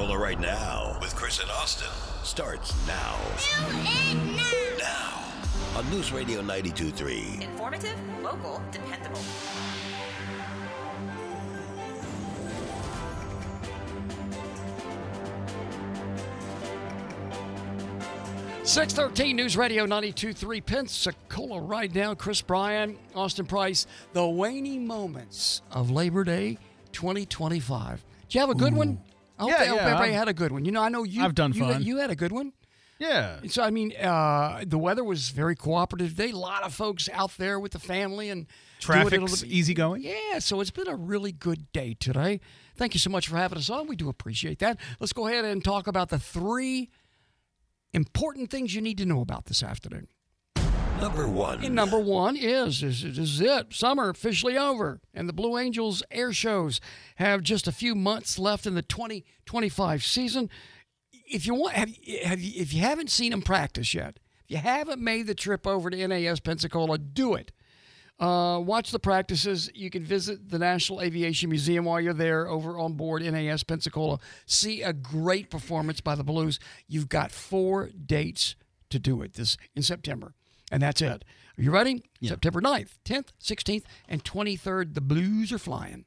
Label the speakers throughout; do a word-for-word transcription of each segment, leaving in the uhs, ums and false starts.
Speaker 1: Pensacola right now with Chris and Austin starts now.
Speaker 2: Do it now.
Speaker 1: Now on News Radio ninety-two point three.
Speaker 3: Informative, local, dependable.
Speaker 4: six thirteen News Radio ninety-two point three Pensacola right now. Chris Bryan, Austin Price, the waning moments of Labor Day twenty twenty-five. Did you have a good Ooh. one? I hope,
Speaker 5: yeah,
Speaker 4: I hope
Speaker 5: yeah,
Speaker 4: everybody
Speaker 5: I've,
Speaker 4: had a good one. You know, I know you.
Speaker 5: I've done
Speaker 4: you,
Speaker 5: fun.
Speaker 4: You had a good one.
Speaker 5: Yeah.
Speaker 4: So, I mean, uh, the weather was very cooperative today. A lot of folks out there with the family and
Speaker 5: traffic's easygoing.
Speaker 4: Yeah, so it's been a really good day today. Thank you so much for having us on. We do appreciate that. Let's go ahead and talk about the three important things you need to know about this afternoon.
Speaker 1: Number one.
Speaker 4: And number one is, is, this is it. Summer officially over, and the Blue Angels air shows have just a few months left in the twenty twenty-five season. If you want, have, have you, if you haven't seen them practice yet, if you haven't made the trip over to N A S Pensacola, do it. Uh, watch the practices. You can visit the National Aviation Museum while you're there over on board N A S Pensacola. See a great performance by the Blues. You've got four dates to do it this in September, and that's it. Are you ready? Yeah. September ninth, tenth, sixteenth, and twenty-third, the Blues are flying.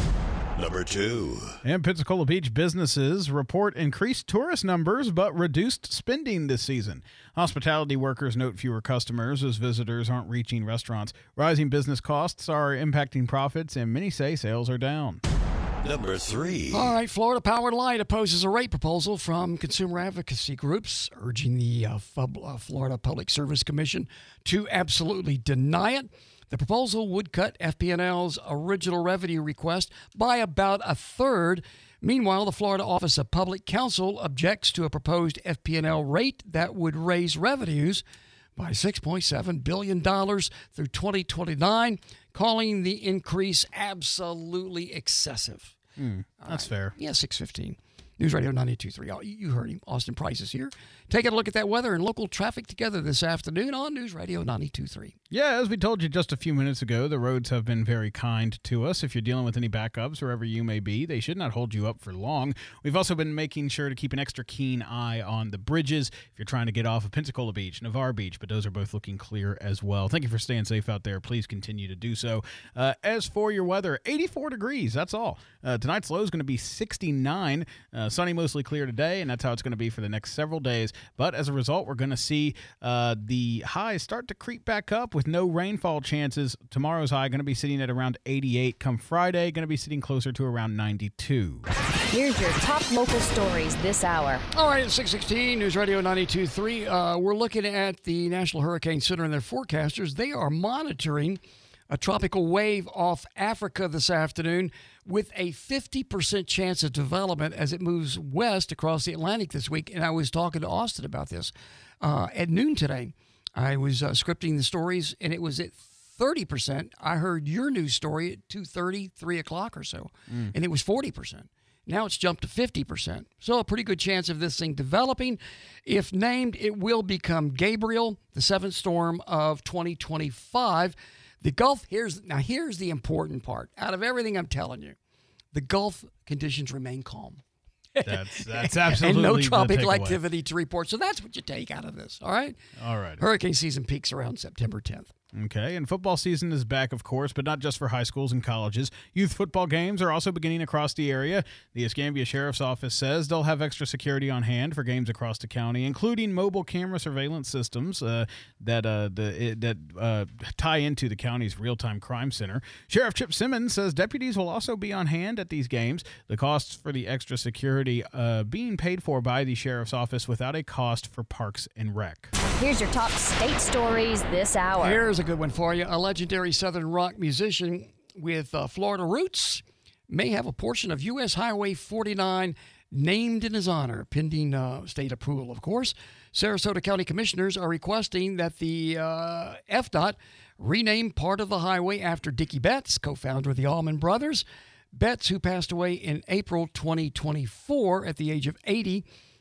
Speaker 1: Number two.
Speaker 5: And Pensacola Beach businesses report increased tourist numbers but reduced spending this season. Hospitality workers note fewer customers as visitors aren't reaching restaurants. Rising business costs are impacting profits, and many say sales are down.
Speaker 1: Number three.
Speaker 4: All right, Florida Power and Light opposes a rate proposal from consumer advocacy groups, urging the uh, Florida Public Service Commission to absolutely deny it. The proposal would cut F P and L's original revenue request by about a third. Meanwhile, the Florida Office of Public Counsel objects to a proposed F P and L rate that would raise revenues by six point seven billion dollars through twenty twenty-nine, calling the increase absolutely excessive.
Speaker 5: Mm, that's
Speaker 4: right.
Speaker 5: fair.
Speaker 4: Yeah, six fifteen. News Radio ninety-two point three. You heard him. Austin Price is here. Taking a look at that weather and local traffic together this afternoon on News Radio ninety-two point three.
Speaker 5: Yeah, as we told you just a few minutes ago, the roads have been very kind to us. If you're dealing with any backups, wherever you may be, they should not hold you up for long. We've also been making sure to keep an extra keen eye on the bridges if you're trying to get off of Pensacola Beach, Navarre Beach, but those are both looking clear as well. Thank you for staying safe out there. Please continue to do so. Uh, as for your weather, eighty-four degrees, that's all. Uh, tonight's low is going to be sixty-nine. Uh, sunny, mostly clear today, and that's how it's going to be for the next several days. But as a result, we're going to see uh, the highs start to creep back up with no rainfall chances. Tomorrow's high going to be sitting at around eighty-eight. Come Friday, going to be sitting closer to around ninety-two.
Speaker 6: Here's your top local stories this hour.
Speaker 4: All right, at six sixteen, News Radio ninety-two point three. Uh, we're looking at the National Hurricane Center and their forecasters. They are monitoring a tropical wave off Africa this afternoon with a fifty percent chance of development as it moves west across the Atlantic this week. And I was talking to Austin about this uh, at noon today. I was uh, scripting the stories, and it was at thirty percent. I heard your news story at two thirty, three o'clock or so, mm. and it was forty percent. Now it's jumped to fifty percent. So a pretty good chance of this thing developing. If named, it will become Gabriel, the seventh storm of twenty twenty-five. The Gulf, here's now here's the important part. Out of everything I'm telling you, the Gulf conditions remain calm.
Speaker 5: That's that's absolutely
Speaker 4: and no tropical activity to report. So that's what you take out of this, all right?
Speaker 5: All right.
Speaker 4: Hurricane season peaks around September tenth.
Speaker 5: Okay, and football season is back, of course, but not just for high schools and colleges. Youth football games are also beginning across the area. The Escambia Sheriff's Office says they'll have extra security on hand for games across the county, including mobile camera surveillance systems uh, that uh, the, that uh, tie into the county's real-time crime center. Sheriff Chip Simmons says deputies will also be on hand at these games. The costs for the extra security uh, being paid for by the Sheriff's Office without a cost for Parks and Rec.
Speaker 6: Here's your top state stories this hour.
Speaker 4: Here's a good one for you. A legendary Southern rock musician with uh, Florida roots may have a portion of U S Highway forty-nine named in his honor, pending uh, state approval, of course. Sarasota County Commissioners are requesting that the uh, F D O T rename part of the highway after Dickie Betts, co-founder of the Allman Brothers. Betts, who passed away in April twenty twenty-four at the age of eighty,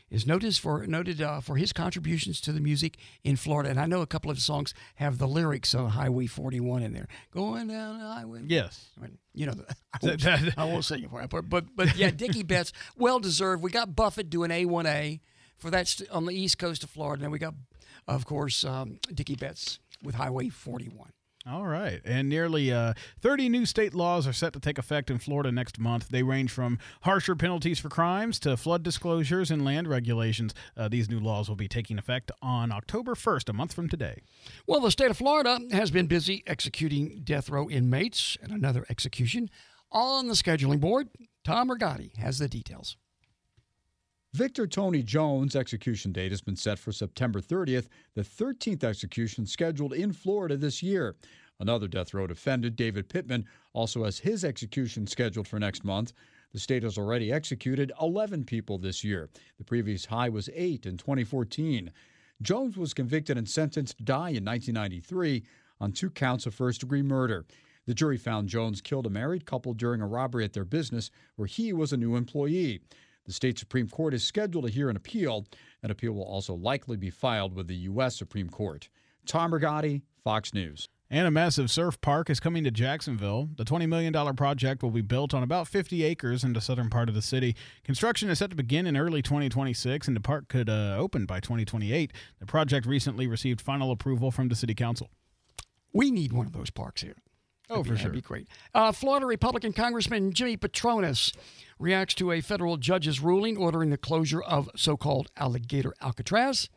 Speaker 4: is noted for noted uh, for his contributions to the music in Florida. And I know a couple of songs have the lyrics of Highway forty-one in there. Going down the highway.
Speaker 5: Yes.
Speaker 4: You know, I won't, I won't sing it for you. But, but, but yeah, Dickie Betts, well-deserved. We got Buffett doing A one A for that st- on the east coast of Florida. And we got, of course, um, Dickie Betts with Highway forty-one.
Speaker 5: All right. And nearly uh, thirty new state laws are set to take effect in Florida next month. They range from harsher penalties for crimes to flood disclosures and land regulations. Uh, these new laws will be taking effect on October first, a month from today.
Speaker 4: Well, the state of Florida has been busy executing death row inmates, and another execution on the scheduling board. Tom Rigotti has the details.
Speaker 7: Victor Tony Jones' execution date has been set for September thirtieth, the thirteenth execution scheduled in Florida this year. Another death row defendant, David Pittman, also has his execution scheduled for next month. The state has already executed eleven people this year. The previous high was eight in twenty fourteen. Jones was convicted and sentenced to die in nineteen ninety-three on two counts of first-degree murder. The jury found Jones killed a married couple during a robbery at their business where he was a new employee. The state Supreme Court is scheduled to hear an appeal. An appeal will also likely be filed with the U S Supreme Court. Tom Rigotti, Fox News.
Speaker 5: And a massive surf park is coming to Jacksonville. The twenty million dollars project will be built on about fifty acres in the southern part of the city. Construction is set to begin in early twenty twenty-six, and the park could uh, open by twenty twenty-eight. The project recently received final approval from the city council.
Speaker 4: We need one of those parks here.
Speaker 5: Oh,
Speaker 4: That'd
Speaker 5: for
Speaker 4: be,
Speaker 5: sure.
Speaker 4: That'd be great. Uh, Florida Republican Congressman Jimmy Patronis reacts to a federal judge's ruling ordering the closure of so-called Alligator Alcatraz.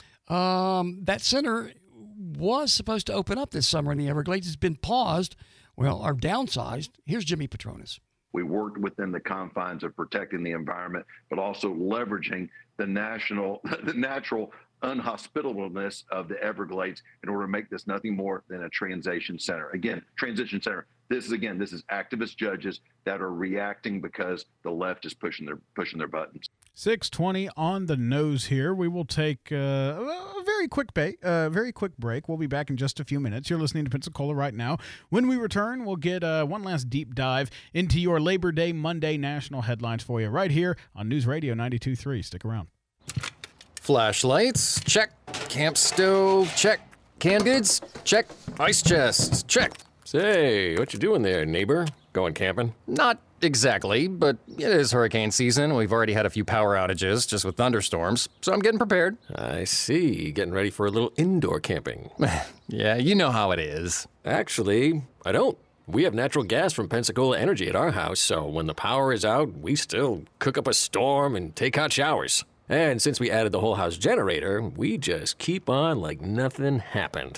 Speaker 4: Um, that center was supposed to open up this summer in the Everglades. It's been paused, well, or downsized. Here's Jimmy Patronis.
Speaker 8: We worked within the confines of protecting the environment, but also leveraging the national, the natural unhospitableness of the Everglades in order to make this nothing more than a transition center. Again, transition center. This is again, this is activist judges that are reacting because the left is pushing their pushing their buttons.
Speaker 5: six twenty on the nose here. We will take uh, a very quick ba- uh, very quick break. We'll be back in just a few minutes. You're listening to Pensacola right now. When we return, we'll get uh, one last deep dive into your Labor Day Monday national headlines for you right here on News Radio ninety-two point three. Stick around.
Speaker 9: Flashlights, check. Camp stove, check. Canned goods, check. Ice chest, check.
Speaker 10: Say, what you doing there, neighbor? Going camping?
Speaker 9: Not exactly, but it is hurricane season. We've already had a few power outages just with thunderstorms, so I'm getting prepared.
Speaker 10: I see. Getting ready for a little indoor camping.
Speaker 9: Yeah, you know how it is.
Speaker 10: Actually, I don't. We have natural gas from Pensacola Energy at our house, so when the power is out, we still cook up a storm and take hot showers. And since we added the whole house generator, we just keep on like nothing happened.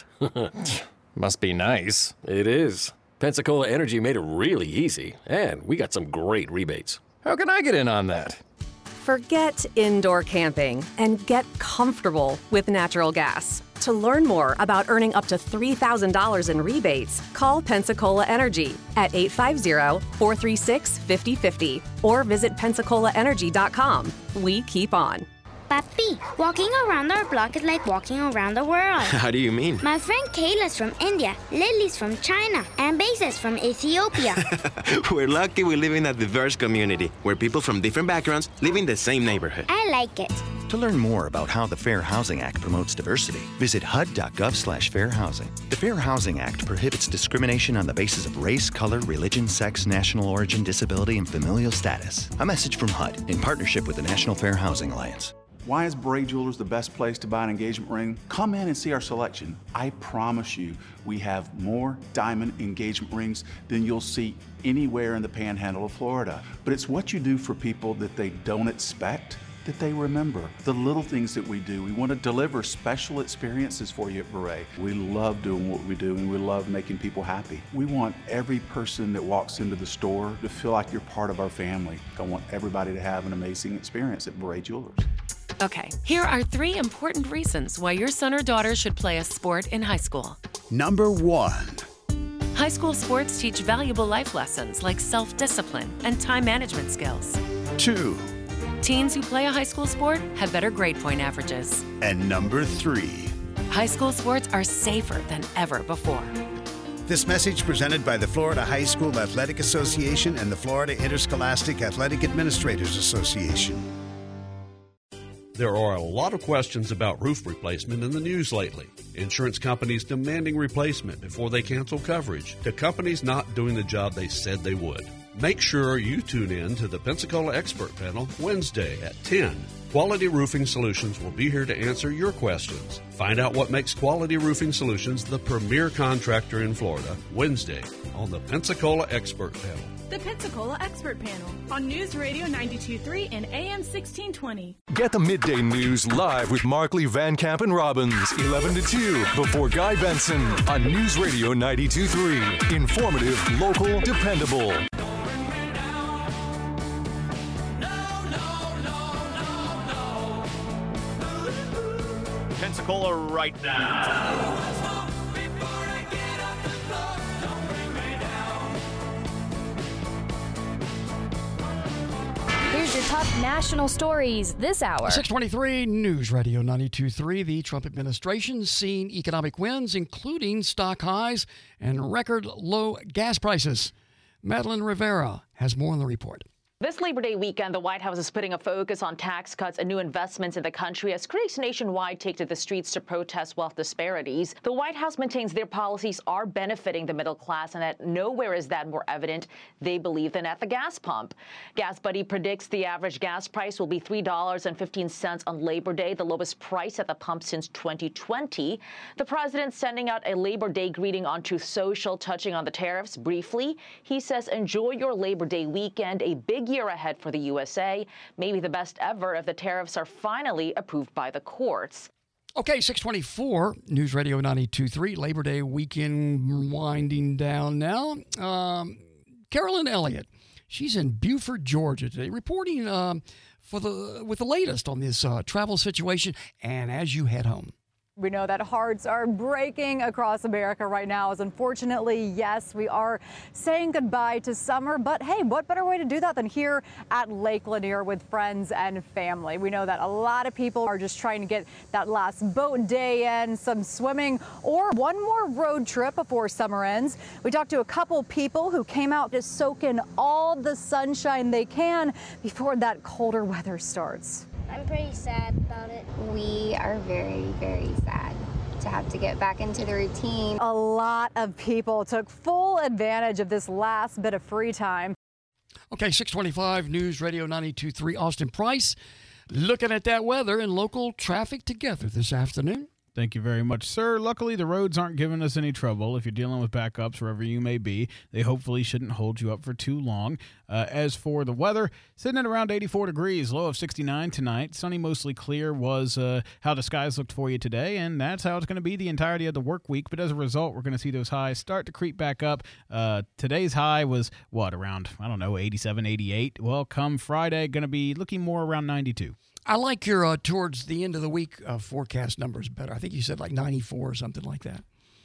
Speaker 9: Must be nice.
Speaker 10: It is. Pensacola Energy made it really easy, and we got some great rebates.
Speaker 9: How can I get in on that?
Speaker 11: Forget indoor camping and get comfortable with natural gas. To learn more about earning up to three thousand dollars in rebates, call Pensacola Energy at eight five zero, four three six, five zero five zero or visit pensacola energy dot com. We keep on.
Speaker 2: Papi, walking around our block is like walking around the world.
Speaker 12: How do you mean?
Speaker 2: My friend Kayla's from India, Lily's from China, and Basa's from Ethiopia.
Speaker 12: We're lucky we live in a diverse community where people from different backgrounds live in the same neighborhood.
Speaker 2: I like it.
Speaker 13: To learn more about how the Fair Housing Act promotes diversity, visit H U D dot gov slash fair housing. The Fair Housing Act prohibits discrimination on the basis of race, color, religion, sex, national origin, disability, and familial status. A message from H U D in partnership with the National Fair Housing Alliance.
Speaker 14: Why is Bray Jewelers the best place to buy an engagement ring? Come in and see our selection. I promise you, we have more diamond engagement rings than you'll see anywhere in the panhandle of Florida. But it's what you do for people that they don't expect that they remember. The little things that we do. We want to deliver special experiences for you at Beret. We love doing what we do, and we love making people happy. We want every person that walks into the store to feel like you're part of our family. I want everybody to have an amazing experience at Beret Jewelers.
Speaker 15: Okay, here are three important reasons why your son or daughter should play a sport in high school.
Speaker 16: Number one.
Speaker 15: High school sports teach valuable life lessons like self-discipline and time management skills.
Speaker 16: Two.
Speaker 15: Teens who play a high school sport have better grade point averages.
Speaker 16: And number three.
Speaker 15: High school sports are safer than ever before.
Speaker 16: This message presented by the Florida High School Athletic Association and the Florida Interscholastic Athletic Administrators Association.
Speaker 17: There are a lot of questions about roof replacement in the news lately. Insurance companies demanding replacement before they cancel coverage, to companies not doing the job they said they would. Make sure you tune in to the Pensacola Expert Panel Wednesday at ten. Quality Roofing Solutions will be here to answer your questions. Find out what makes Quality Roofing Solutions the premier contractor in Florida Wednesday on the Pensacola Expert Panel.
Speaker 18: The Pensacola Expert Panel on News Radio ninety-two point three and A M sixteen twenty.
Speaker 19: Get the midday news live with Markley, Van Camp, and Robbins, eleven to two, before Guy Benson on News Radio ninety-two point three. Informative, local, dependable.
Speaker 20: Pensacola right now.
Speaker 6: Here's your top national stories this hour.
Speaker 4: six twenty-three News Radio ninety-two point three. The Trump administration seen economic wins, including stock highs and record low gas prices. Madeline Rivera has more on the report.
Speaker 21: This Labor Day weekend, the White House is putting a focus on tax cuts and new investments in the country as critics nationwide take to the streets to protest wealth disparities. The White House maintains their policies are benefiting the middle class and that nowhere is that more evident, they believe, than at the gas pump. Gas Buddy predicts the average gas price will be three dollars and fifteen cents on Labor Day, the lowest price at the pump since twenty twenty. The president sending out a Labor Day greeting on Truth Social, touching on the tariffs briefly. He says, enjoy your Labor Day weekend, a big year ahead for the U S A, maybe the best ever if the tariffs are finally approved by the courts.
Speaker 4: Okay, six twenty-four, News Radio ninety-two point three, Labor Day weekend winding down now. Um, Carolyn Elliott, she's in Buford, Georgia today, reporting um, for the with the latest on this uh, travel situation and as you head home.
Speaker 22: We know that hearts are breaking across America right now as unfortunately, yes, we are saying goodbye to summer. But hey, what better way to do that than here at Lake Lanier with friends and family? We know that a lot of people are just trying to get that last boat day in, some swimming, or one more road trip before summer ends. We talked to a couple people who came out to soak in all the sunshine they can before that colder weather starts.
Speaker 23: I'm pretty sad about it. We are very, very sad to have to get back into the routine.
Speaker 22: A lot of people took full advantage of this last bit of free time.
Speaker 4: Okay, six twenty-five News Radio ninety-two point three, Austin Price, looking at that weather and local traffic together this afternoon.
Speaker 5: Thank you very much, sir. Luckily, the roads aren't giving us any trouble. If you're dealing with backups wherever you may be, they hopefully shouldn't hold you up for too long. Uh, as for the weather, sitting at around eighty-four degrees, low of sixty-nine tonight. Sunny, mostly clear was uh, how the skies looked for you today, and that's how it's going to be the entirety of the work week. But as a result, we're going to see those highs start to creep back up. Uh, today's high was, what, around, I don't know, eighty-seven, eighty-eight? Well, come Friday, going to be looking more around ninety-two.
Speaker 4: I like your uh, towards the end of the week uh, forecast numbers better. I think you said like ninety-four or something like that.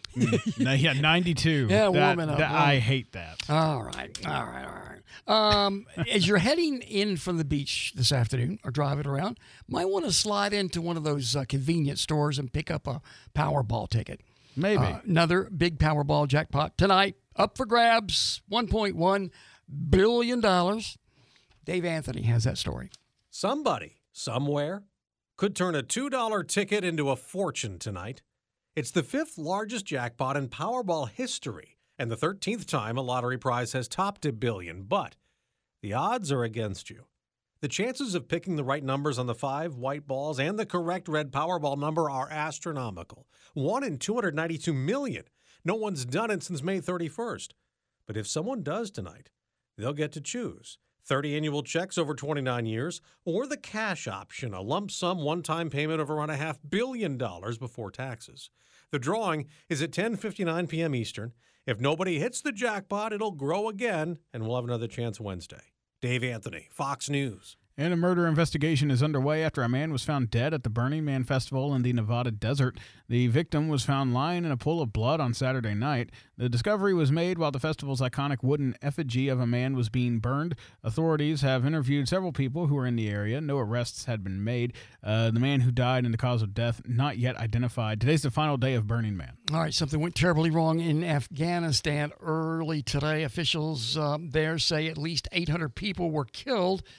Speaker 5: Mm. Yeah, ninety-two.
Speaker 4: Yeah,
Speaker 5: that,
Speaker 4: warming up.
Speaker 5: That, I hate that.
Speaker 4: All right, all right, all right. Um, as you're heading in from the beach this afternoon or driving around, might want to slide into one of those uh, convenience stores and pick up a Powerball ticket.
Speaker 5: Maybe.
Speaker 4: Uh, another big Powerball jackpot tonight, up for grabs, one point one billion dollars. Dave Anthony has that story.
Speaker 24: Somebody, somewhere, could turn a two dollar ticket into a fortune tonight. It's the fifth largest jackpot in Powerball history, and the thirteenth time a lottery prize has topped a billion, but the odds are against you. The chances of picking the right numbers on the five white balls and the correct red Powerball number are astronomical. one in two hundred ninety-two million. No one's done it since May thirty-first. But if someone does tonight, they'll get to choose thirty annual checks over twenty-nine years, or the cash option, a lump sum one-time payment of around a half billion dollars before taxes. The drawing is at ten fifty-nine p.m. Eastern. If nobody hits the jackpot, it'll grow again, and we'll have another chance Wednesday. Dave Anthony, Fox News.
Speaker 5: And a murder investigation is underway after a man was found dead at the Burning Man Festival in the Nevada desert. The victim was found lying in a pool of blood on Saturday night. The discovery was made while the festival's iconic wooden effigy of a man was being burned. Authorities have interviewed several people who were in the area. No arrests had been made. Uh, the man who died and the cause of death not yet identified. Today's the final day of Burning Man.
Speaker 4: All right, something went terribly wrong in Afghanistan early today. Officials uh, there say at least eight hundred people were killed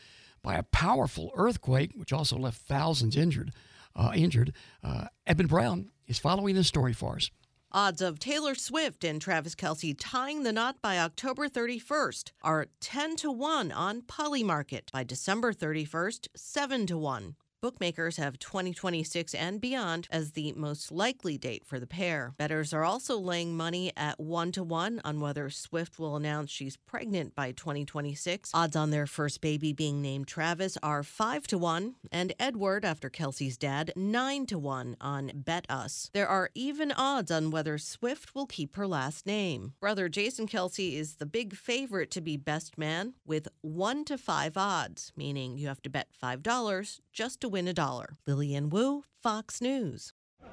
Speaker 4: by a powerful earthquake, which also left thousands injured. Uh, injured. Uh, Eben Brown is following this story for us.
Speaker 1: Odds of Taylor Swift and Travis Kelce tying the knot by October thirty-first are ten to one on Polymarket. By December thirty-first, seven to one. Bookmakers have twenty twenty-six and beyond as the most likely date for the pair. Bettors are also laying money at one to one on whether Swift will announce she's pregnant by twenty twenty-six. Odds on their first baby being named Travis are five to one, and Edward, after Kelsey's dad, nine to one on Bet Us. There are even odds on whether Swift will keep her last name. Brother Jason Kelce is the big favorite to be best man with one to five odds, meaning you have to bet five dollars just to win a dollar. Lillian Wu, Fox News.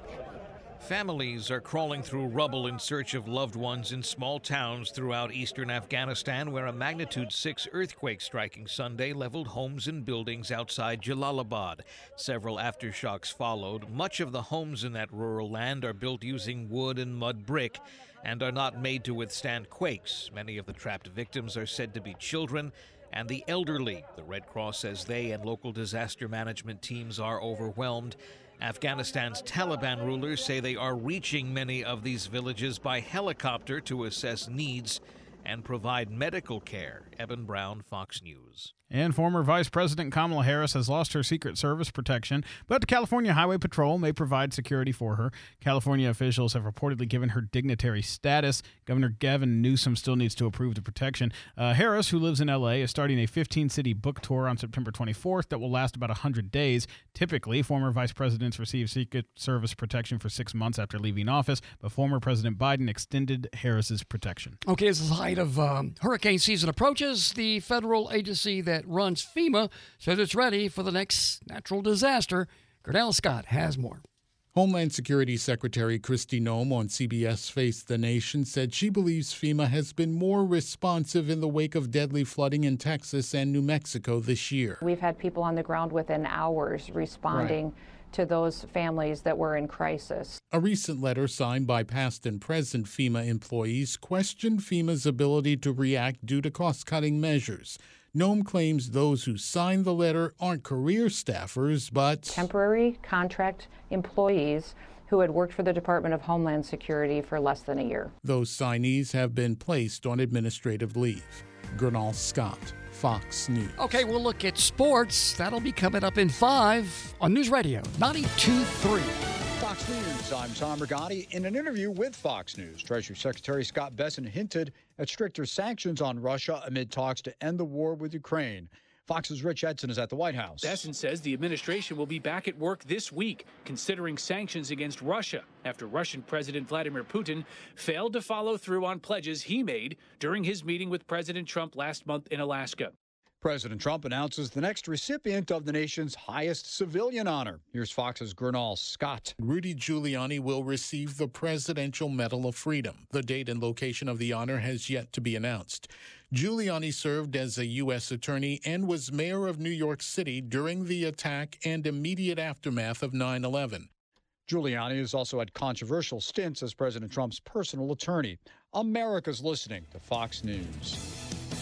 Speaker 3: Families are crawling through rubble in search of loved ones in small towns throughout eastern Afghanistan, where a magnitude six earthquake striking Sunday leveled homes and buildings outside Jalalabad. Several aftershocks followed. Much of the homes in that rural land are built using wood and mud brick and are not made to withstand quakes. Many of the trapped victims are said to be children and the elderly. The Red Cross says they and local disaster management teams are overwhelmed. Afghanistan's Taliban rulers say they are reaching many of these villages by helicopter to assess needs and provide medical care. Eben Brown, Fox News.
Speaker 5: And former Vice President Kamala Harris has lost her Secret Service protection, but the California Highway Patrol may provide security for her. California officials have reportedly given her dignitary status. Governor Gavin Newsom still needs to approve the protection. Uh, Harris, who lives in L A, is starting a fifteen-city book tour on September twenty-fourth that will last about one hundred days. Typically, former vice presidents receive Secret Service protection for six months after leaving office, but former President Biden extended Harris's protection.
Speaker 4: Okay, as the height of um, hurricane season approaches, the federal agency that runs FEMA says it's ready for the next natural disaster. Gernell Scott has more.
Speaker 7: Homeland Security Secretary Kristi Noem on C B S Face the Nation said she believes FEMA has been more responsive in the wake of deadly flooding in Texas and New Mexico this year.
Speaker 8: We've had people on the ground within hours responding right. to those families that were in crisis.
Speaker 7: A recent letter signed by past and present FEMA employees questioned FEMA's ability to react due to cost-cutting measures. Noem claims those who signed the letter aren't career staffers, but
Speaker 8: temporary contract employees who had worked for the Department of Homeland Security for less than a year.
Speaker 7: Those signees have been placed on administrative leave. Gernal Scott, Fox News.
Speaker 4: Okay, we'll look at sports. That'll be coming up in five on News Radio ninety-two point three.
Speaker 25: Fox News, I'm Tom Rigotti. In an interview with Fox News, Treasury Secretary Scott Bessent hinted at stricter sanctions on Russia amid talks to end the war with Ukraine. Fox's Rich Edson is at the White House.
Speaker 26: Bessent says the administration will be back at work this week, considering sanctions against Russia after Russian President Vladimir Putin failed to follow through on pledges he made during his meeting with President Trump last month in Alaska.
Speaker 25: President Trump announces the next recipient of the nation's highest civilian honor. Here's Fox's Gernal Scott.
Speaker 7: Rudy Giuliani will receive the Presidential Medal of Freedom. The date and location of the honor has yet to be announced. Giuliani served as a U S attorney and was mayor of New York City during the attack and immediate aftermath of nine eleven.
Speaker 25: Giuliani has also had controversial stints as President Trump's personal attorney. America's listening to Fox News.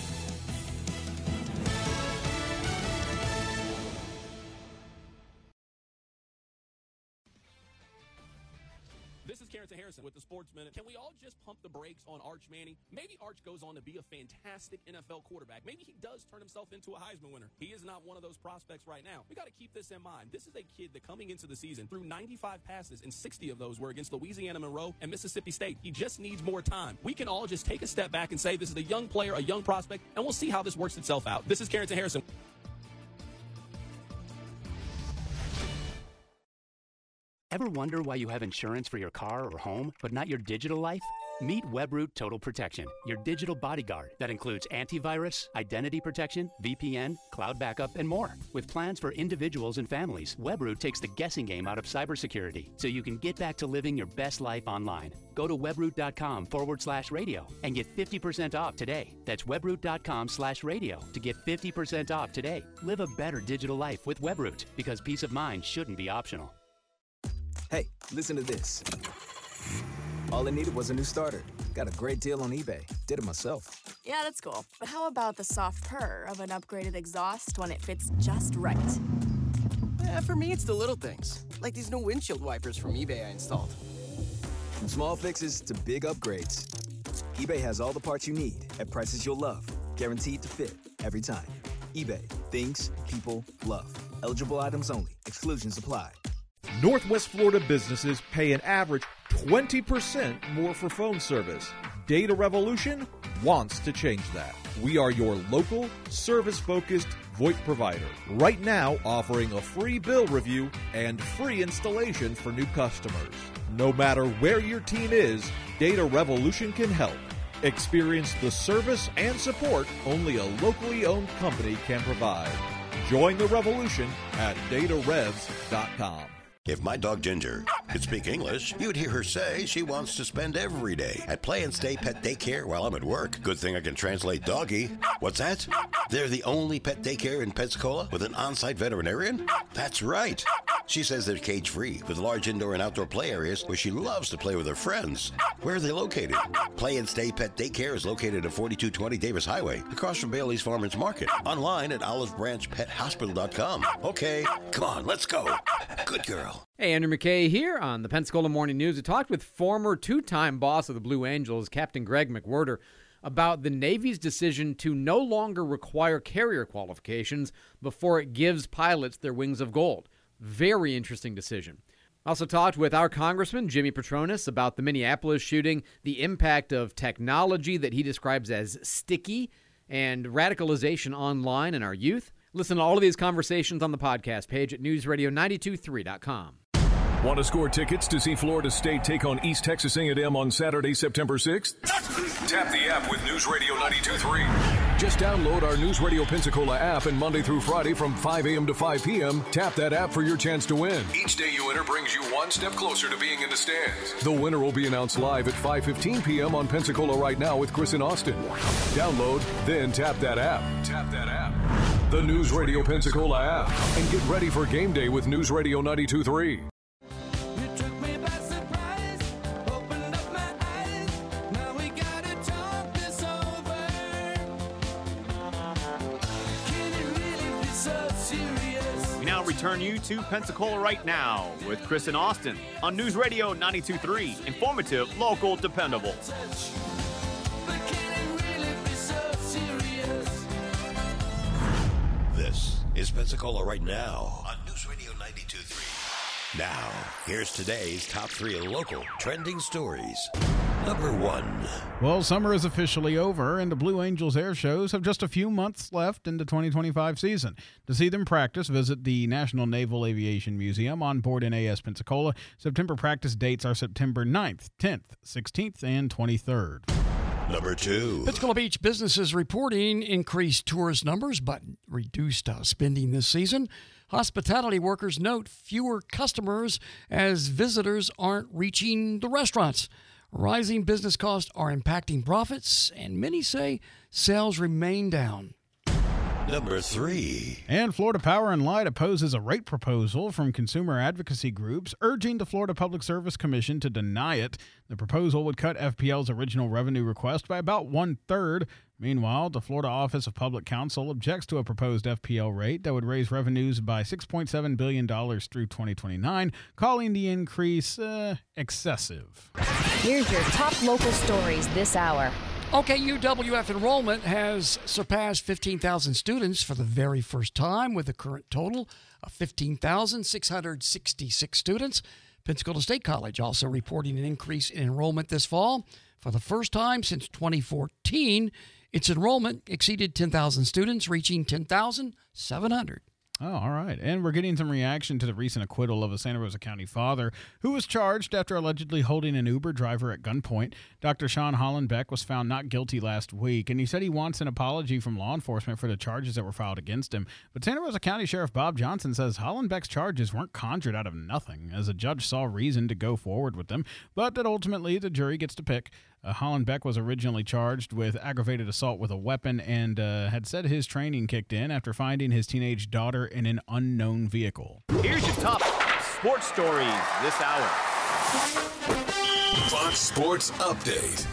Speaker 27: This is Carrington Harrison with the Sports Minute. Can we all just pump the brakes on Arch Manning? Maybe Arch goes on to be a fantastic N F L quarterback. Maybe he does turn himself into a Heisman winner. He is not one of those prospects right now. We got to keep this in mind. This is a kid that coming into the season threw ninety-five passes, and sixty of those were against Louisiana Monroe and Mississippi State. He just needs more time. We can all just take a step back and say this is a young player, a young prospect, and we'll see how this works itself out. This is Carrington Harrison.
Speaker 28: Ever wonder why you have insurance for your car or home, but not your digital life? Meet Webroot Total Protection, your digital bodyguard that includes antivirus, identity protection, V P N, cloud backup, and more. With plans for individuals and families, Webroot takes the guessing game out of cybersecurity so you can get back to living your best life online. Go to webroot.com forward slash radio and get fifty percent off today. That's webroot.com slash radio to get fifty percent off today. Live a better digital life with Webroot, because peace of mind shouldn't be optional.
Speaker 29: Hey, listen to this. All it needed was a new starter.
Speaker 2: Got a great deal on eBay. Did it myself.
Speaker 9: Yeah, that's cool. But how about the soft purr of an upgraded exhaust when it fits just right?
Speaker 10: Eh, for me, it's the little things, like these new windshield wipers from eBay I installed.
Speaker 2: From small fixes to big upgrades, eBay has all the parts you need at prices you'll love. Guaranteed to fit every time. eBay. Things people love. Eligible items only. Exclusions apply.
Speaker 11: Northwest Florida businesses pay an average twenty percent more for phone service. Data Revolution wants to change that. We are your local, service-focused VoIP provider. Right now, offering a free bill review and free installation for new customers. No matter where your team is, Data Revolution can help. Experience the service and support only a locally owned company can provide. Join the revolution at data revs dot com.
Speaker 12: If my dog Ginger could speak English, you'd hear her say she wants to spend every day at Play and Stay Pet Daycare while I'm at work. Good thing I can translate doggy. What's that? They're the only pet daycare in Pensacola with an on-site veterinarian? That's right. She says they're cage-free with large indoor and outdoor play areas where she loves to play with her friends. Where are they located? Play and Stay Pet Daycare is located at forty-two twenty Davis Highway, across from Bailey's Farmers Market. Online at olive branch pet hospital dot com. Okay, come on, let's go. Good girl.
Speaker 13: Hey, Andrew McKay here on the Pensacola Morning News. We talked with former two-time boss of the Blue Angels, Captain Greg McWhirter, about the Navy's decision to no longer require carrier qualifications before it gives pilots their wings of gold. Very interesting decision. Also talked with our Congressman, Jimmy Petronis, about the Minneapolis shooting, the impact of technology that he describes as sticky, and radicalization online in our youth. Listen to all of these conversations on the podcast page at news radio nine two three dot com.
Speaker 19: Want to score tickets to see Florida State take on East Texas A and M on Saturday, September sixth? Tap the app with News Radio ninety-two point three. Just download our News Radio Pensacola app, and Monday through Friday from five a.m. to five p.m., tap that app for your chance to win. Each day you enter brings you one step closer to being in the stands. The winner will be announced live at five fifteen p.m. on Pensacola Right Now with Chris and Austin. Download, then tap that app. Tap that app. The News Radio Pensacola app. And get ready for game day with News Radio ninety-two point three.
Speaker 14: Return you to Pensacola Right Now with Chris and Austin on News Radio ninety-two point three. Informative, local, dependable.
Speaker 12: This is Pensacola Right Now on News Radio ninety-two point three. Now, here's today's top three local trending stories. Number one.
Speaker 5: Well, summer is officially over, and the Blue Angels air shows have just a few months left in the twenty twenty-five season. To see them practice, visit the National Naval Aviation Museum on board N A S Pensacola. September practice dates are September ninth, tenth, sixteenth, and twenty-third.
Speaker 12: Number two.
Speaker 4: Pensacola Beach businesses reporting increased tourist numbers, but reduced uh, spending this season. Hospitality workers note fewer customers as visitors aren't reaching the restaurants. Rising business costs are impacting profits, and many say sales remain down.
Speaker 12: Number three.
Speaker 5: And Florida Power and Light opposes a rate proposal from consumer advocacy groups, urging the Florida Public Service Commission to deny it. The proposal would cut F P L's original revenue request by about one-third. Meanwhile, the Florida Office of Public Counsel objects to a proposed F P L rate that would raise revenues by six point seven billion dollars through twenty twenty-nine, calling the increase uh, excessive.
Speaker 6: Here's your top local stories this hour.
Speaker 4: Okay, U W F enrollment has surpassed fifteen thousand students for the very first time, with a current total of fifteen thousand six hundred sixty-six students. Pensacola State College also reporting an increase in enrollment this fall. For the first time since twenty fourteen, its enrollment exceeded ten thousand students, reaching ten thousand seven hundred.
Speaker 5: Oh, all right. And we're getting some reaction to the recent acquittal of a Santa Rosa County father who was charged after allegedly holding an Uber driver at gunpoint. Doctor Sean Hollenbeck was found not guilty last week, and he said he wants an apology from law enforcement for the charges that were filed against him. But Santa Rosa County Sheriff Bob Johnson says Hollenbeck's charges weren't conjured out of nothing, as a judge saw reason to go forward with them, but that ultimately the jury gets to pick. Uh, Hollenbeck was originally charged with aggravated assault with a weapon and uh, had said his training kicked in after finding his teenage daughter in an unknown vehicle.
Speaker 14: Here's your top sports stories this hour.
Speaker 19: Fox Sports Update.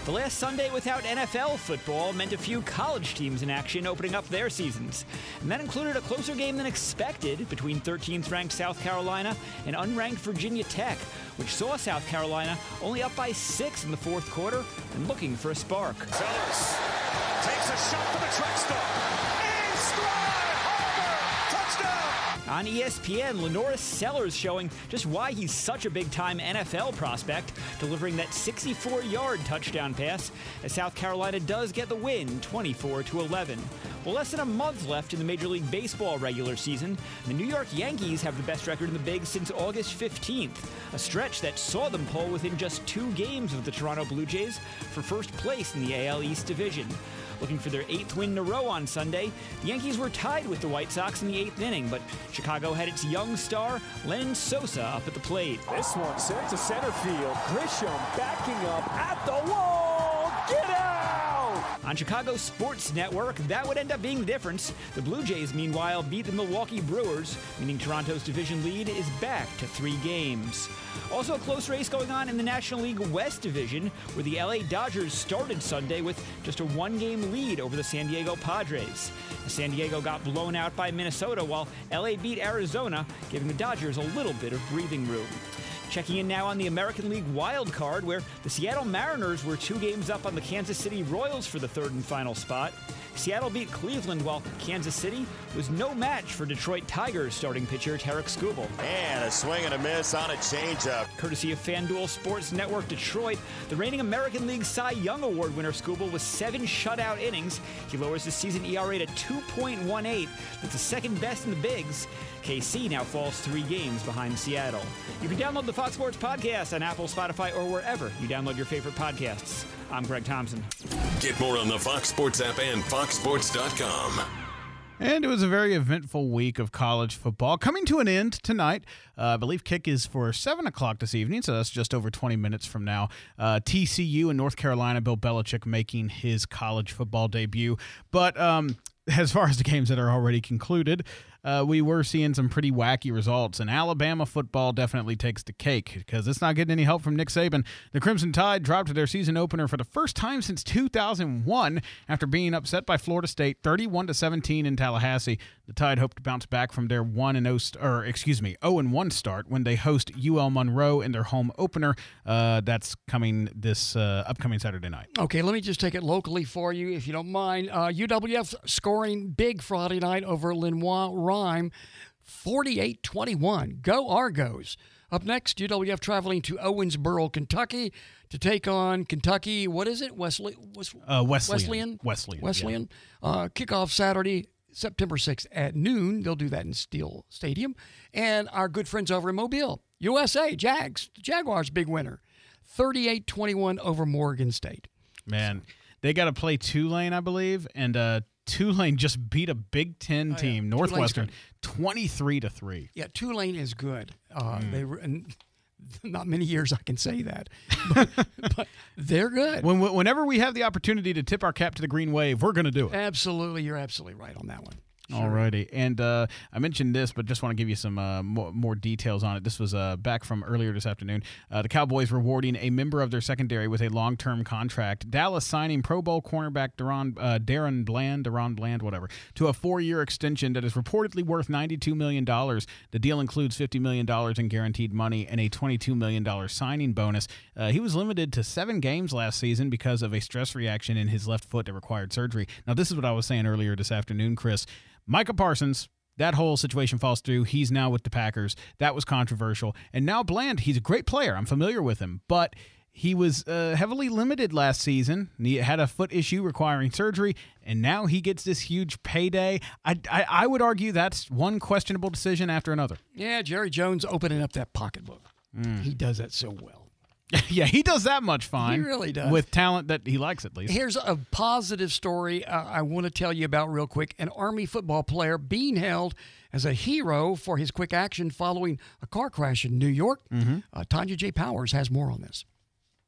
Speaker 15: The last Sunday without N F L football meant a few college teams in action opening up their seasons. And that included a closer game than expected between thirteenth-ranked South Carolina and unranked Virginia Tech, which saw South Carolina only up by six in the fourth quarter and looking for a spark.
Speaker 16: Sellers takes a shot for the track star. In stride, Harper, touchdown!
Speaker 15: On E S P N, Lenoris Sellers showing just why he's such a big-time N F L prospect, delivering that sixty-four-yard touchdown pass as South Carolina does get the win, twenty-four to eleven. Well, less than a month left in the Major League Baseball regular season. The New York Yankees have the best record in the Bigs since August fifteenth, a stretch that saw them pull within just two games of the Toronto Blue Jays for first place in the A L East Division. Looking for their eighth win in a row on Sunday, the Yankees were tied with the White Sox in the eighth inning, but Chicago had its young star, Lenyn Sosa, up at the plate.
Speaker 16: This one sent to center field. Grisham backing up at the wall. Get out!
Speaker 15: On Chicago Sports Network, that would end up being the difference. The Blue Jays, meanwhile, beat the Milwaukee Brewers, meaning Toronto's division lead is back to three games. Also a close race going on in the National League West Division, where the L A Dodgers started Sunday with just a one-game lead over the San Diego Padres. San Diego got blown out by Minnesota, while L A beat Arizona, giving the Dodgers a little bit of breathing room. Checking in now on the American League wild card, where the Seattle Mariners were two games up on the Kansas City Royals for the third and final spot. Seattle beat Cleveland, while Kansas City was no match for Detroit Tigers starting pitcher Tarek Skubal.
Speaker 16: And a swing and a miss on a changeup.
Speaker 15: Courtesy of FanDuel Sports Network Detroit, the reigning American League Cy Young Award winner Skubal with seven shutout innings. He lowers his season E R A to two point one eight. That's the second best in the Bigs. K C now falls three games behind Seattle. You can download the Fox Sports Podcast on Apple, Spotify, or wherever you download your favorite podcasts. I'm Greg Thompson.
Speaker 19: Get more on the Fox Sports app and fox sports dot com.
Speaker 5: And it was a very eventful week of college football. Coming to an end tonight, uh, I believe kick is for seven o'clock this evening, so that's just over twenty minutes from now. Uh, T C U in North Carolina, Bill Belichick making his college football debut. But um, as far as the games that are already concluded, Uh, we were seeing some pretty wacky results, and Alabama football definitely takes the cake because it's not getting any help from Nick Saban. The Crimson Tide dropped to their season opener for the first time since two thousand one after being upset by Florida State thirty-one to seventeen in Tallahassee. The Tide hope to bounce back from their one and oh st- or excuse me oh and one start when they host U L Monroe in their home opener. Uh, that's coming this uh, upcoming Saturday night.
Speaker 4: Okay, let me just take it locally for you, if you don't mind. Uh, U W F scoring big Friday night over Lenoir Rhyme, forty-eight twenty-one. Go Argos. Up next, U W F traveling to Owensboro, Kentucky to take on Kentucky. What is it? Wesley, Wes,
Speaker 5: uh, Wesleyan.
Speaker 4: Wesleyan?
Speaker 5: Wesleyan.
Speaker 4: Wesleyan. Yeah. Uh, kickoff Saturday, September sixth at noon. They'll do that in Steel Stadium. And our good friends over in Mobile, U S A, Jags. The Jaguars, big winner. thirty-eight twenty-one over Morgan State.
Speaker 5: Man, they got to play Tulane, I believe, and uh, Tulane just beat a Big Ten team, oh, yeah. Northwestern, twenty-three to three.
Speaker 4: Yeah, Tulane is good. Uh, mm. They were, and not many years I can say that, but, but they're good.
Speaker 5: When, whenever we have the opportunity to tip our cap to the green wave, we're going to do it.
Speaker 4: Absolutely, you're absolutely right on that one. Sure.
Speaker 5: Alrighty, and uh, I mentioned this, but just want to give you some uh, more, more details on it. This was uh, back from earlier this afternoon. Uh, the Cowboys rewarding a member of their secondary with a long-term contract. Dallas signing Pro Bowl cornerback Deron, uh, Darren Bland, Deron Bland, whatever, to a four-year extension that is reportedly worth ninety-two million dollars. The deal includes fifty million dollars in guaranteed money and a twenty-two million dollars signing bonus. Uh, he was limited to seven games last season because of a stress reaction in his left foot that required surgery. Now, this is what I was saying earlier this afternoon, Chris. Micah Parsons, that whole situation falls through. He's now with the Packers. That was controversial. And now Bland, he's a great player. I'm familiar with him. But he was uh, heavily limited last season. He had a foot issue requiring surgery, and now he gets this huge payday. I, I, I would argue that's one questionable decision after another.
Speaker 4: Yeah, Jerry Jones opening up that pocketbook. Mm. He does that so well.
Speaker 5: Yeah, he does that much fine.
Speaker 4: He really does.
Speaker 5: With talent that he likes, at least.
Speaker 4: Here's a positive story uh, I want to tell you about real quick. An Army football player being held as a hero for his quick action following a car crash in New York.
Speaker 5: Mm-hmm.
Speaker 4: Uh, Tanya J. Powers has more on this.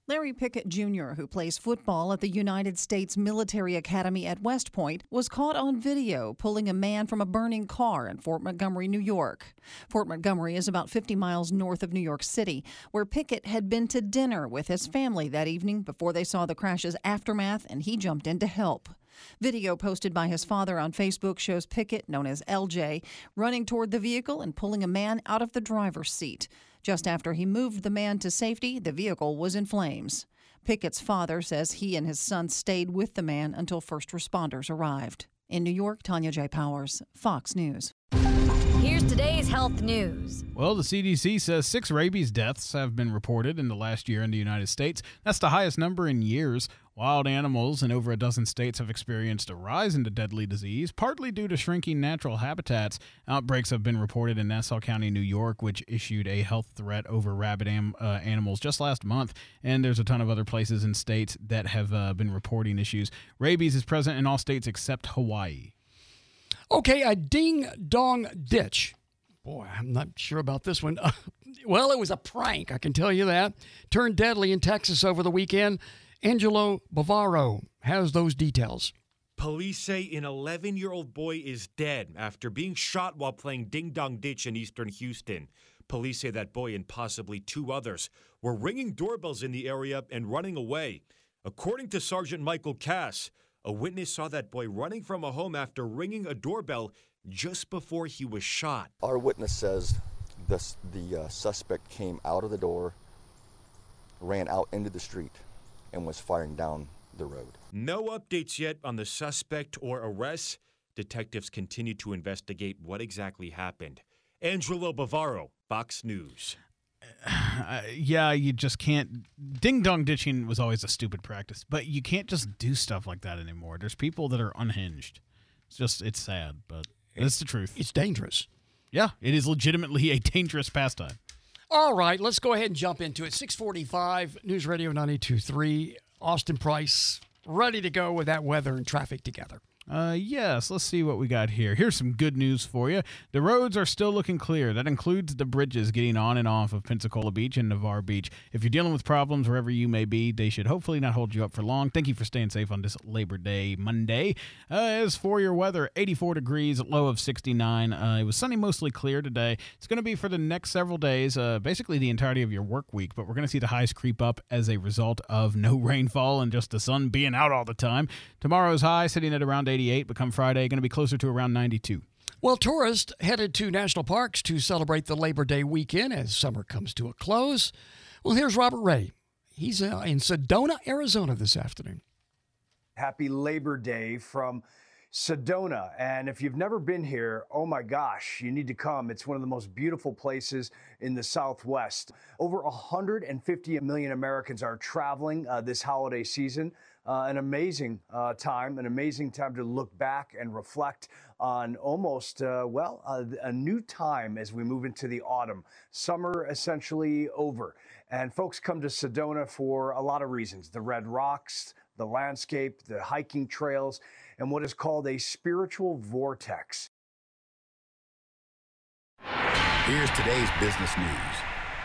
Speaker 1: Larry Pickett Junior, who plays football at the United States Military Academy at West Point, was caught on video pulling a man from a burning car in Fort Montgomery, New York. Fort Montgomery is about fifty miles north of New York City, where Pickett had been to dinner with his family that evening before they saw the crash's aftermath, and he jumped in to help. Video posted by his father on Facebook shows Pickett, known as L J, running toward the vehicle and pulling a man out of the driver's seat. Just after he moved the man to safety, the vehicle was in flames. Pickett's father says he and his son stayed with the man until first responders arrived. In New York, Tanya J. Powers, Fox News.
Speaker 6: Here's today's health news.
Speaker 5: Well, the C D C says six rabies deaths have been reported in the last year in the United States. That's the highest number in years. Wild animals in over a dozen states have experienced a rise in the deadly disease, partly due to shrinking natural habitats. Outbreaks have been reported in Nassau County, New York, which issued a health threat over rabid am, uh, animals just last month. And there's a ton of other places and states that have uh, been reporting issues. Rabies is present in all states except Hawaii.
Speaker 4: Okay, a ding-dong ditch. Boy, I'm not sure about this one. Well, it was a prank, I can tell you that. Turned deadly in Texas over the weekend. Angelo Bavaro has those details.
Speaker 17: Police say an eleven-year-old boy is dead after being shot while playing ding-dong ditch in eastern Houston. Police say that boy and possibly two others were ringing doorbells in the area and running away. According to Sergeant Michael Cass, a witness saw that boy running from a home after ringing a doorbell just before he was shot.
Speaker 18: Our witness says this, the uh, suspect came out of the door, ran out into the street, and was firing down the road.
Speaker 17: No updates yet on the suspect or arrests. Detectives continue to investigate what exactly happened. Angelo Bavaro, Fox News.
Speaker 5: Uh, yeah, you just can't. Ding-dong ditching was always a stupid practice, but you can't just do stuff like that anymore. There's people that are unhinged. It's just, it's sad, but it's the truth.
Speaker 4: It's dangerous.
Speaker 5: Yeah, it is legitimately a dangerous pastime.
Speaker 4: All right, let's go ahead and jump into it. six forty-five, News Radio ninety-two point three. Austin Price, ready to go with that weather and traffic together.
Speaker 5: Uh, yes, let's see what we got here. Here's some good news for you. The roads are still looking clear. That includes the bridges getting on and off of Pensacola Beach and Navarre Beach. If you're dealing with problems wherever you may be, they should hopefully not hold you up for long. Thank you for staying safe on this Labor Day Monday. Uh, as for your weather, eighty-four degrees, low of sixty-nine. Uh, it was sunny, mostly clear today. It's going to be for the next several days, uh, basically the entirety of your work week, but we're going to see the highs creep up as a result of no rainfall and just the sun being out all the time. Tomorrow's high sitting at around eighty-eight, but come Friday, going to be closer to around ninety-two.
Speaker 4: Well, tourists headed to national parks to celebrate the Labor Day weekend as summer comes to a close. Well, here's Robert Ray. He's uh, in Sedona, Arizona this afternoon.
Speaker 20: Happy Labor Day from Sedona. And if you've never been here, oh my gosh, you need to come. It's one of the most beautiful places in the Southwest. Over one hundred fifty million Americans are traveling uh, this holiday season. Uh, an amazing uh, time, an amazing time to look back and reflect on almost, uh, well, uh, a new time as we move into the autumn. Summer essentially over. And folks come to Sedona for a lot of reasons. The red rocks, the landscape, the hiking trails, and what is called a spiritual vortex.
Speaker 12: Here's today's business news.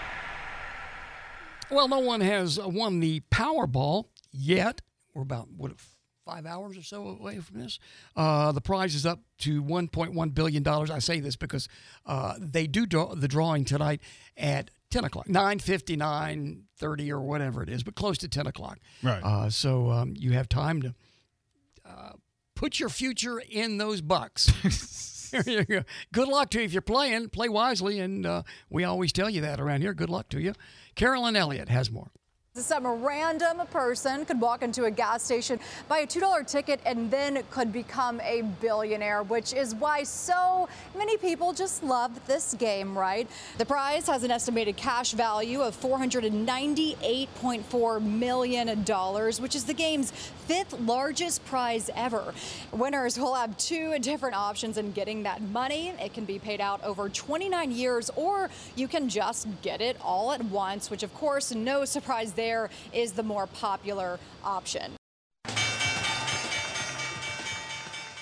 Speaker 4: Well, no one has won the Powerball yet. We're about, what, five hours or so away from this. Uh, the prize is up to one point one billion dollars. I say this because uh, they do draw the drawing tonight at ten o'clock, nine fifty, nine thirty or whatever it is, but close to ten o'clock.
Speaker 5: Right.
Speaker 4: Uh, so um, you have time to uh, put your future in those bucks. Good luck to you if you're playing. Play wisely, and uh, we always tell you that around here. Good luck to you. Carolyn Elliott has more.
Speaker 21: Some random person could walk into a gas station, buy a two dollar ticket, and then could become a billionaire, which is why so many people just love this game, right? The prize has an estimated cash value of four hundred ninety-eight point four million dollars, which is the game's fifth largest prize ever. Winners will have two different options in getting that money. It can be paid out over twenty-nine years, or you can just get it all at once, which, of course, no surprise there, is the more popular option.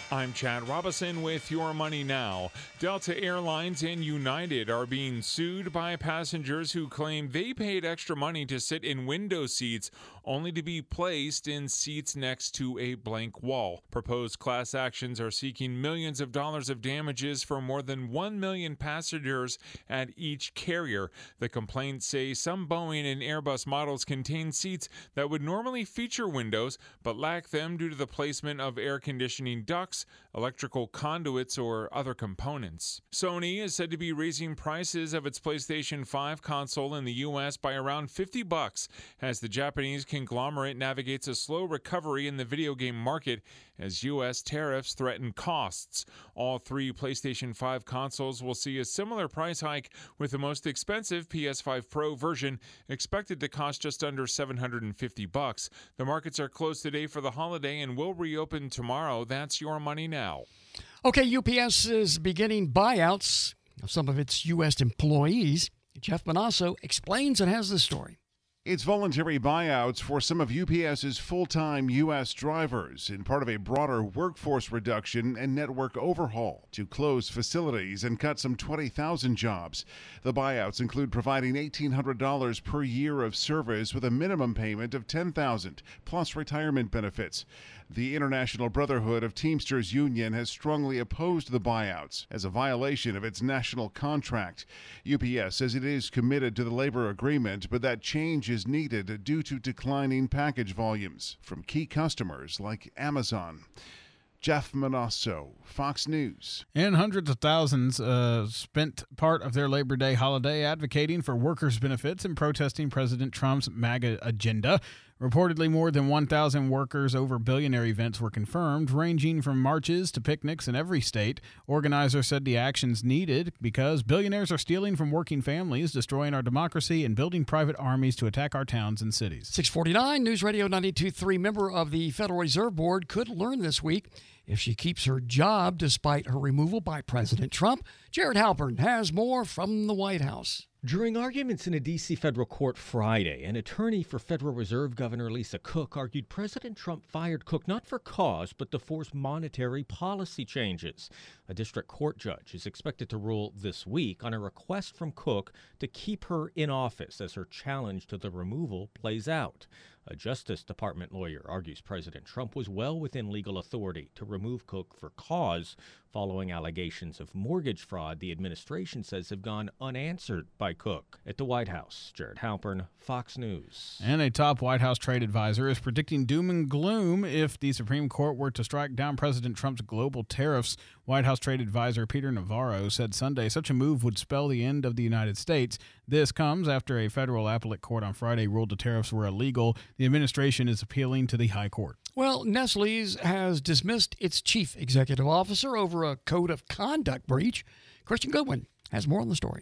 Speaker 3: I'm Chad Robinson with Your Money Now. Delta Airlines and United are being sued by passengers who claim they paid extra money to sit in window seats only to be placed in seats next to a blank wall. Proposed class actions are seeking millions of dollars of damages for more than one million passengers at each carrier. The complaints say some Boeing and Airbus models contain seats that would normally feature windows but lack them due to the placement of air conditioning ducts, electrical conduits, or other components. Sony is said to be raising prices of its PlayStation five console in the U S by around fifty bucks as the Japanese conglomerate navigates a slow recovery in the video game market as U S tariffs threaten costs. All three PlayStation five consoles will see a similar price hike, with the most expensive P S five Pro version expected to cost just under seven hundred fifty bucks. The markets are closed today for the holiday and will reopen tomorrow. That's Your Money Now.
Speaker 4: Okay, U P S is beginning buyouts of some of its U S employees. Jeff Manasso explains and has the story.
Speaker 7: It's voluntary buyouts for some of UPS's full-time U S drivers in part of a broader workforce reduction and network overhaul to close facilities and cut some twenty thousand jobs. The buyouts include providing eighteen hundred dollars per year of service with a minimum payment of ten thousand dollars plus retirement benefits. The International Brotherhood of Teamsters Union has strongly opposed the buyouts as a violation of its national contract. U P S says it is committed to the labor agreement, but that change is needed due to declining package volumes from key customers like Amazon. Jeff Manasso, Fox News.
Speaker 5: And hundreds of thousands uh, spent part of their Labor Day holiday advocating for workers' benefits and protesting President Trump's MAGA agenda. Reportedly, more than one thousand workers over billionaire events were confirmed, ranging from marches to picnics in every state. Organizers said the actions needed because billionaires are stealing from working families, destroying our democracy, and building private armies to attack our towns and cities.
Speaker 4: six forty-nine News Radio ninety-two point three. Member of the Federal Reserve Board could learn this week if she keeps her job despite her removal by President Trump. Jared Halpern has more from the White House.
Speaker 8: During arguments in a D C federal court Friday, an attorney for Federal Reserve Governor Lisa Cook argued President Trump fired Cook not for cause, but to force monetary policy changes. A district court judge is expected to rule this week on a request from Cook to keep her in office as her challenge to the removal plays out. A Justice Department lawyer argues President Trump was well within legal authority to remove Cook for cause following allegations of mortgage fraud the administration says have gone unanswered by Cook. At the White House, Jared Halpern, Fox News.
Speaker 5: And a top White House trade advisor is predicting doom and gloom if the Supreme Court were to strike down President Trump's global tariffs. White House trade advisor Peter Navarro said Sunday such a move would spell the end of the United States. This comes after a federal appellate court on Friday ruled the tariffs were illegal. The administration is appealing to the high court.
Speaker 4: Well, Nestle's has dismissed its chief executive officer over a code of conduct breach. Christian Goodwin has more on the story.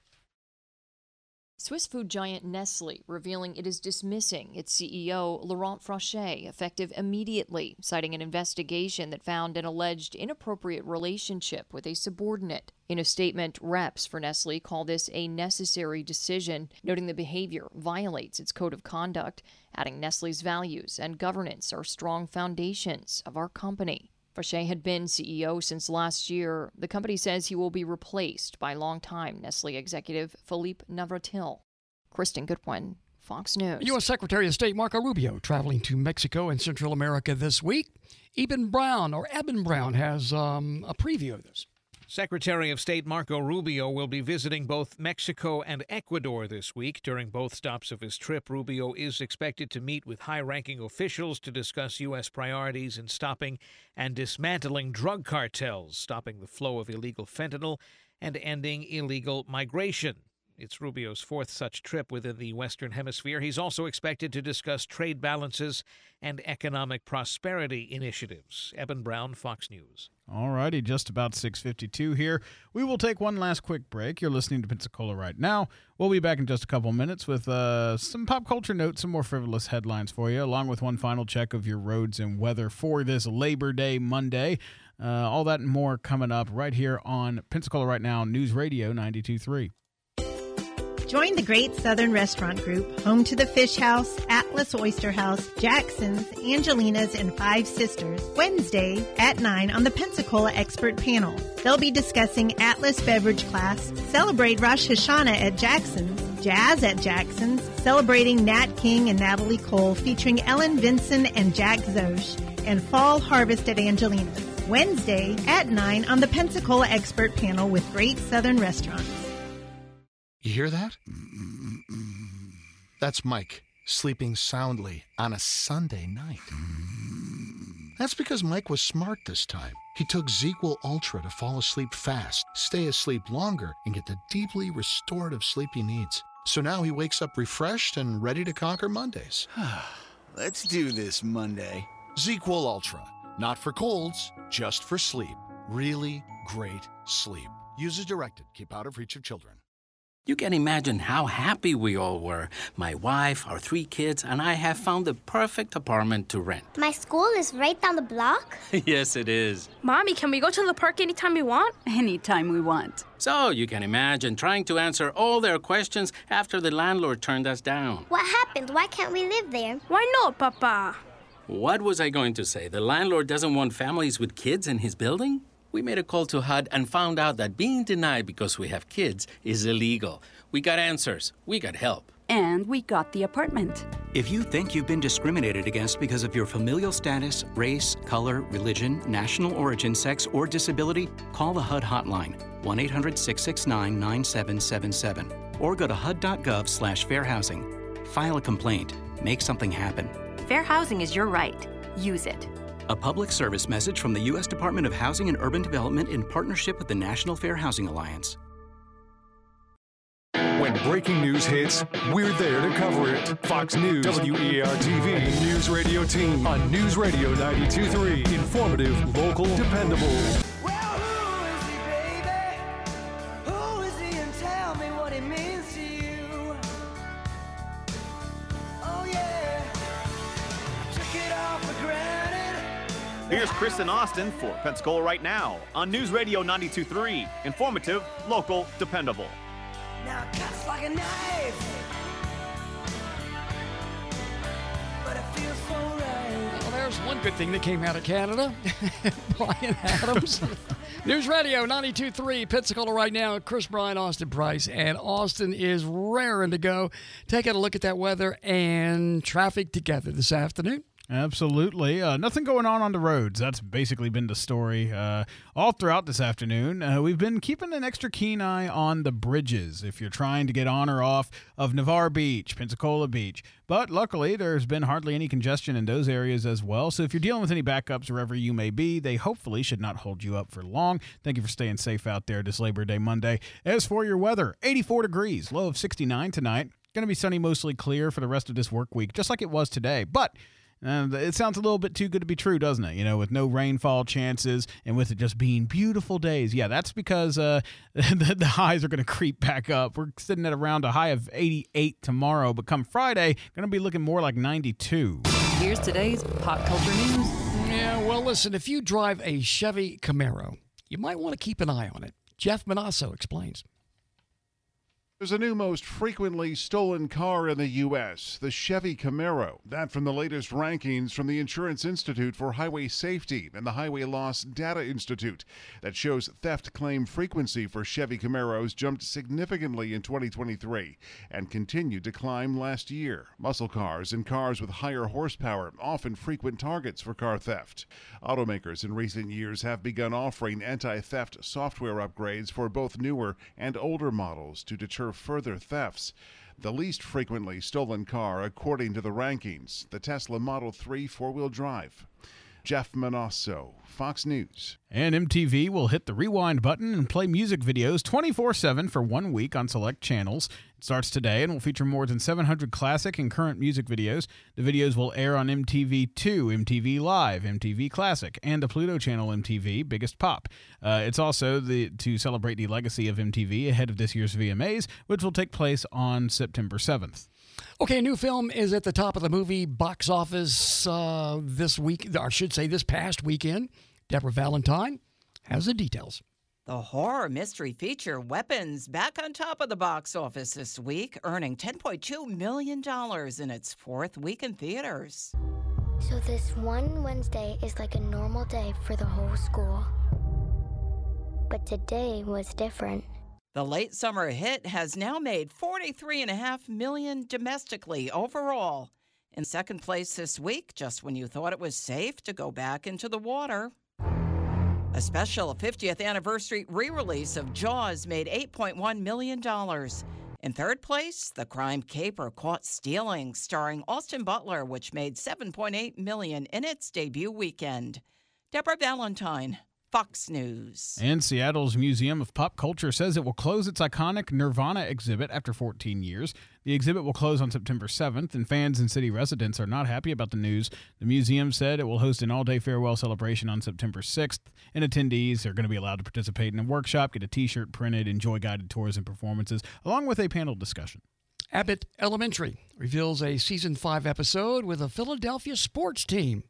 Speaker 22: Swiss food giant Nestle revealing it is dismissing its C E O, Laurent Fauché, effective immediately, citing an investigation that found an alleged inappropriate relationship with a subordinate. In a statement, reps for Nestle call this a necessary decision, noting the behavior violates its code of conduct, adding Nestle's values and governance are strong foundations of our company. Fauché had been C E O since last year. The company says he will be replaced by longtime Nestle executive Philippe Navratil. Kristen Goodwin, Fox News.
Speaker 4: U S. Secretary of State Marco Rubio traveling to Mexico and Central America this week. Eben Brown, or Eben Brown, has um, a preview of this.
Speaker 23: Secretary of State Marco Rubio will be visiting both Mexico and Ecuador this week. During both stops of his trip, Rubio is expected to meet with high-ranking officials to discuss U S priorities in stopping and dismantling drug cartels, stopping the flow of illegal fentanyl, and ending illegal migration. It's Rubio's fourth such trip within the Western Hemisphere. He's also expected to discuss trade balances and economic prosperity initiatives. Eben Brown, Fox News.
Speaker 5: All righty, just about six fifty-two here. We will take one last quick break. You're listening to Pensacola Right Now. We'll be back in just a couple minutes with uh, some pop culture notes, some more frivolous headlines for you, along with one final check of your roads and weather for this Labor Day Monday. Uh, all that and more coming up right here on Pensacola Right Now, News Radio ninety-two point three.
Speaker 2: Join the Great Southern Restaurant Group, home to the Fish House, Atlas Oyster House, Jackson's, Angelina's, and Five Sisters, Wednesday at nine on the Pensacola Expert Panel. They'll be discussing Atlas Beverage Class, Celebrate Rosh Hashanah at Jackson's, Jazz at Jackson's, celebrating Nat King and Natalie Cole, featuring Ellen Vinson and Jack Zosh, and Fall Harvest at Angelina's, Wednesday at nine on the Pensacola Expert Panel with Great Southern Restaurants.
Speaker 9: You hear that? That's Mike, sleeping soundly on a Sunday night. That's because Mike was smart this time. He took ZzzQuil Ultra to fall asleep fast, stay asleep longer, and get the deeply restorative sleep he needs. So now he wakes up refreshed and ready to conquer Mondays.
Speaker 10: Let's do this Monday.
Speaker 9: ZzzQuil Ultra. Not for colds, just for sleep. Really great sleep. Use as directed. Keep out of reach of children.
Speaker 24: You can imagine how happy we all were. My wife, our three kids, and I have found the perfect apartment to rent.
Speaker 25: My school is right down the block?
Speaker 24: Yes, it is.
Speaker 26: Mommy, can we go to the park anytime we want?
Speaker 27: Anytime we want.
Speaker 24: So you can imagine trying to answer all their questions after the landlord turned us down.
Speaker 25: What happened? Why can't we live there?
Speaker 26: Why not, Papa?
Speaker 24: What was I going to say? The landlord doesn't want families with kids in his building? We made a call to H U D and found out that being denied because we have kids is illegal. We got answers. We got help.
Speaker 27: And we got the apartment.
Speaker 28: If you think you've been discriminated against because of your familial status, race, color, religion, national origin, sex, or disability, call the H U D hotline, one eight hundred, six six nine, nine seven seven seven, or go to H U D dot gov slash fair housing. File a complaint. Make something happen.
Speaker 27: Fair housing is your right. Use it.
Speaker 28: A public service message from the U S Department of Housing and Urban Development in partnership with the National Fair Housing Alliance.
Speaker 19: When breaking news hits, we're there to cover it. Fox News, W E A R T V, News Radio Team on News Radio ninety-two point three. Informative, local, dependable.
Speaker 14: Here's Kristen Austin for Pensacola Right Now on News Radio ninety-two point three. Informative, local, dependable.
Speaker 29: Now it cuts like a knife, but it feels so right.
Speaker 4: Well, there's one good thing that came out of Canada. Brian Adams. News Radio ninety-two point three, Pensacola Right Now. Chris Bryan, Austin Price, and Austin is raring to go. Taking a look at that weather and traffic together this afternoon.
Speaker 5: Absolutely. Uh, nothing going on on the roads. That's basically been the story uh, all throughout this afternoon. Uh, we've been keeping an extra keen eye on the bridges if you're trying to get on or off of Navarre Beach, Pensacola Beach. But luckily, there's been hardly any congestion in those areas as well. So if you're dealing with any backups wherever you may be, they hopefully should not hold you up for long. Thank you for staying safe out there this Labor Day Monday. As for your weather, eighty-four degrees, low of sixty-nine tonight. Going to be sunny, mostly clear for the rest of this work week, just like it was today. But Uh, it sounds a little bit too good to be true, doesn't it? You know, with no rainfall chances and with it just being beautiful days. Yeah, that's because uh, the, the highs are going to creep back up. We're sitting at around a high of eighty-eight tomorrow, but come Friday, going to be looking more like ninety-two.
Speaker 27: Here's today's pop culture news.
Speaker 4: Yeah, well, listen, if you drive a Chevy Camaro, you might want to keep an eye on it. Jeff Manasso explains.
Speaker 7: There's a new most frequently stolen car in the U S, the Chevy Camaro. That from the latest rankings from the Insurance Institute for Highway Safety and the Highway Loss Data Institute that shows theft claim frequency for Chevy Camaros jumped significantly in twenty twenty-three and continued to climb last year. Muscle cars and cars with higher horsepower often frequent targets for car theft. Automakers in recent years have begun offering anti-theft software upgrades for both newer and older models to deter further thefts. The least frequently stolen car, according to the rankings, the Tesla Model three four-wheel drive. Jeff Manasso, Fox News.
Speaker 5: And M T V will hit the rewind button and play music videos twenty-four seven for one week on select channels. It starts today and will feature more than seven hundred classic and current music videos. The videos will air on M T V two, M T V Live, M T V Classic, and the Pluto channel M T V Biggest Pop. Uh, it's also the, to celebrate the legacy of M T V ahead of this year's V M As, which will take place on September seventh.
Speaker 4: Okay, a new film is at the top of the movie box office uh, this week, or I should say this past weekend. Deborah Valentine has the details.
Speaker 1: The horror mystery feature Weapons back on top of the box office this week, earning ten point two million dollars in its fourth week in theaters.
Speaker 25: So this one Wednesday is like a normal day for the whole school. But today was different.
Speaker 1: The late summer hit has now made forty-three point five million dollars domestically overall. In second place this week, just when you thought it was safe to go back into the water. A special fiftieth anniversary re-release of Jaws made eight point one million dollars. In third place, The Crime Caper Caught Stealing, starring Austin Butler, which made seven point eight million dollars in its debut weekend. Deborah Valentine, Fox News.
Speaker 5: And Seattle's Museum of Pop Culture says it will close its iconic Nirvana exhibit after fourteen years. The exhibit will close on September seventh, and fans and city residents are not happy about the news. The museum said it will host an all-day farewell celebration on September sixth, and attendees are going to be allowed to participate in a workshop, get a T-shirt printed, enjoy guided tours and performances, along with a panel discussion.
Speaker 4: Abbott Elementary reveals a season five episode with a Philadelphia sports team.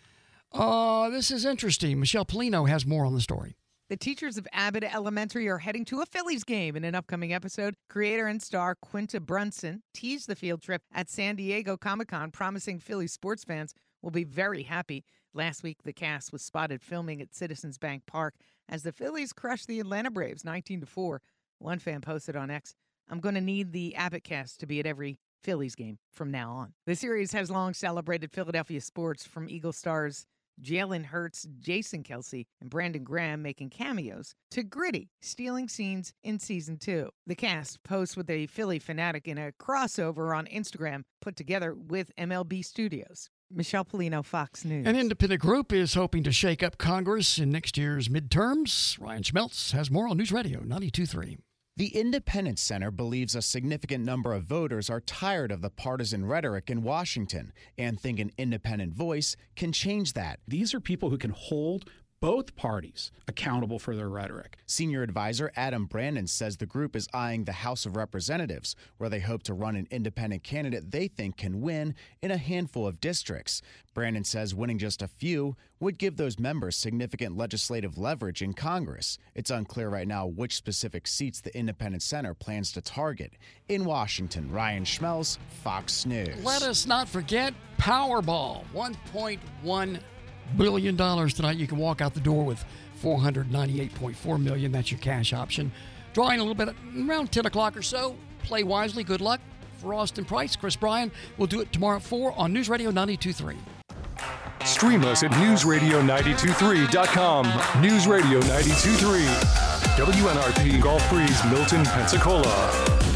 Speaker 4: Uh, this is interesting. Michelle Polino has more on the story.
Speaker 6: The teachers of Abbott Elementary are heading to a Phillies game in an upcoming episode. Creator and star Quinta Brunson teased the field trip at San Diego Comic-Con, promising Phillies sports fans will be very happy. Last week, the cast was spotted filming at Citizens Bank Park as the Phillies crushed the Atlanta Braves nineteen to four. One fan posted on X, "I'm going to need the Abbott cast to be at every Phillies game from now on." The series has long celebrated Philadelphia sports, from Eagle stars Jalen Hurts, Jason Kelce, and Brandon Graham making cameos, to gritty, stealing scenes in season two. The cast posts with a Philly fanatic in a crossover on Instagram put together with M L B Studios. Michelle Polino, Fox News.
Speaker 4: An independent group is hoping to shake up Congress in next year's midterms. Ryan Schmeltz has more on News Radio ninety-two point three.
Speaker 11: The Independence Center believes a significant number of voters are tired of the partisan rhetoric in Washington and think an independent voice can change that.
Speaker 13: These are people who can hold both parties accountable for their rhetoric.
Speaker 11: Senior advisor Adam Brandon says the group is eyeing the House of Representatives, where they hope to run an independent candidate they think can win in a handful of districts. Brandon says winning just a few would give those members significant legislative leverage in Congress. It's unclear right now which specific seats the Independent Center plans to target. In Washington, Ryan Schmelz, Fox News.
Speaker 4: Let us not forget Powerball, one point one billion dollars tonight. You can walk out the door with four hundred ninety-eight point four million dollars. That's your cash option. Drawing a little bit around ten o'clock or so. Play wisely. Good luck. For Austin Price, Chris Bryan. We'll do it tomorrow at four on News Radio ninety-two point three.
Speaker 19: Stream us at news radio nine two three dot com. News Radio ninety-two point three. W N R P Gulf Breeze, Milton, Pensacola.